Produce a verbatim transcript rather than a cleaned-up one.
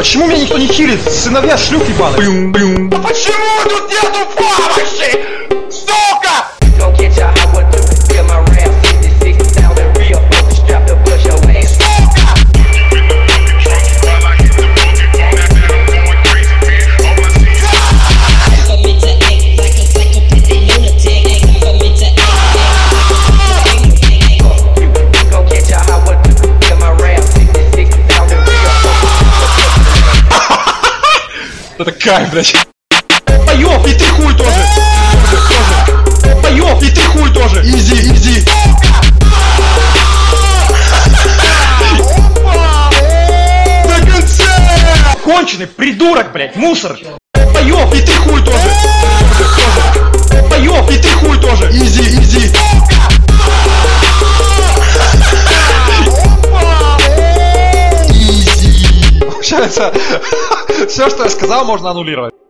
Почему меня никто не хилит? Сыновья шлюх ебаный. Почему тут нету помощи? Сука! Это кайф, блядь. Поёб, и ты хуй тоже. Поёб, и ты хуй тоже. Изи, изи. До конца. Конченый придурок, блядь, мусор. Поёб, и ты хуй тоже. Поёб, и ты хуй тоже. Изи, изи. Получается, все, что я сказал, можно аннулировать.